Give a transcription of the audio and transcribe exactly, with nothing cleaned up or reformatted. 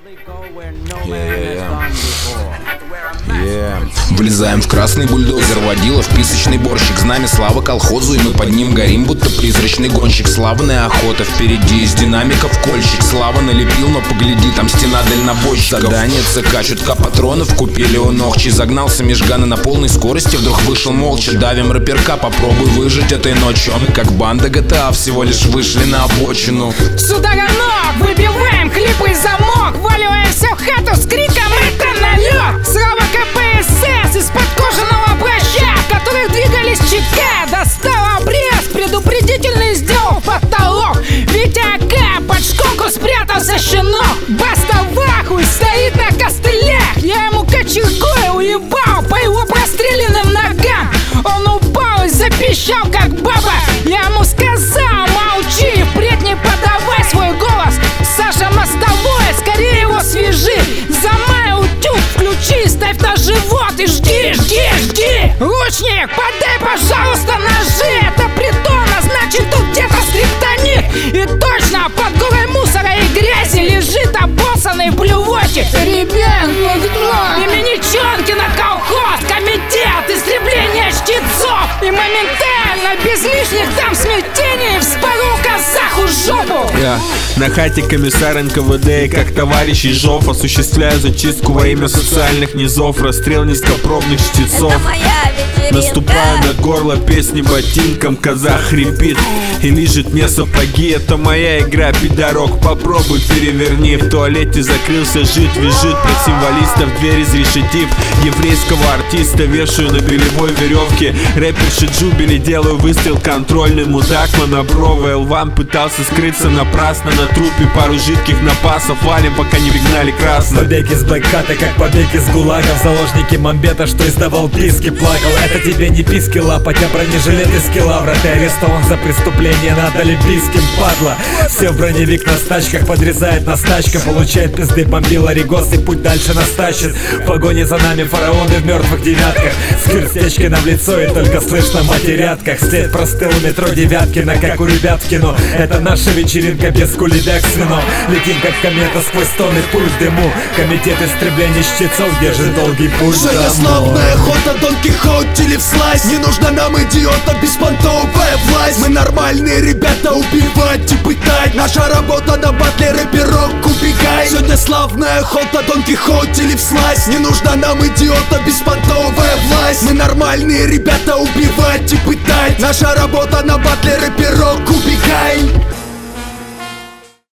Yeah. Влезаем в красный бульдозер, водила в писочный борщик. Знамя слава колхозу, и мы под ним горим, будто призрачный гонщик. Славная охота впереди, из динамиков кольщик. Слава налепил, но погляди, там стена дальнобойщиков. Задание ЦК, чутка патронов купили у Нохчи. Загнался межгана на полной скорости, вдруг вышел молча. Давим рэперка, попробуй выжить этой ночью. Мы как банда джи ти эй всего лишь вышли на обочину. Сударанок, выбиваем клипы и замок. Валиваемся в хату с криком «Это налет!» Слава ка пэ эс эс из-под кожаного плаща, в которых двигались ЧК. Достал обрез, предупредительный сделал потолок. Витя АК под шконку спрятался щенок. Баста в ахуе стоит на костылях. Я ему кочергой уебал по его простреленным ногам. Он упал и запищал как баба. Я ему сказал: молчи, впредь не подавай свой голос. Саша мостовой, скорее его свяжи. Замай утюг, включи, ставь на живот и жди, жди, жди. Лучник, подай, пожалуйста, ножи. Это притона, значит тут где-то скриптонит. И точно, под горой мусора и грязи лежит обоссанный блювотик. Ребят, имени Чонкина колхоз, комитет истребления чтецов. И моментально, без лишних там смятений, вспорол казаху жопу. Я на хате комиссар эн ка вэ дэ, и как товарищ Ежов осуществляю зачистку во имя социальных низов. Расстрел низкопробных чтецов. Наступаю на горло песни ботинком, казах хрипит и лижет мне сапоги. Это моя игра, пидорок, попробуй переверни. В туалете закрылся жид, визжит про символистов, дверь изрешетив. Еврейского артиста вешаю на белевой веревке. Рэперши Джубили, делаю выстрел контрольный. Мудак монобровый Элван пытался скрыться напрасно. На трупе пару жидких напасов валим, пока не пригнали красно. Побег из блэкхата, как побег из гулагов. Заложники Мамбета, что издавал писки, плакал. Это тебе не писки лапать, а бронежилет из килавра. Ты арестован за преступление над олимпийским, падла. Все в броневик на стачках, подрезает на стачка. Получает пизды, бомбила Ригос и путь дальше настащит. В погоне за нами фараоны в мертвых девятках. Скирстечки нам в лицо и только слышно в матерятках. След простыл у метро Девяткина, как у ребят в кино. Это наша вечеринка без кулебяк с вином. Летим как комета сквозь тонны пуль в дыму. Комитет истребления чтецов держит долгий путь домой. Славная охота, Дон Кихот или всласть. Не нужна нам идиота беспонтовая власть. Мы нормальные ребята, убивать и пытать. Наша работа на батле, рэперок, убегай. Сегодня славная охота, Дон Кихот или всласть. Не нужна нам идиота беспонтовая власть. Мы нормальные ребята, убивать и пытать. Наша работа на батле, рэперок, убегай.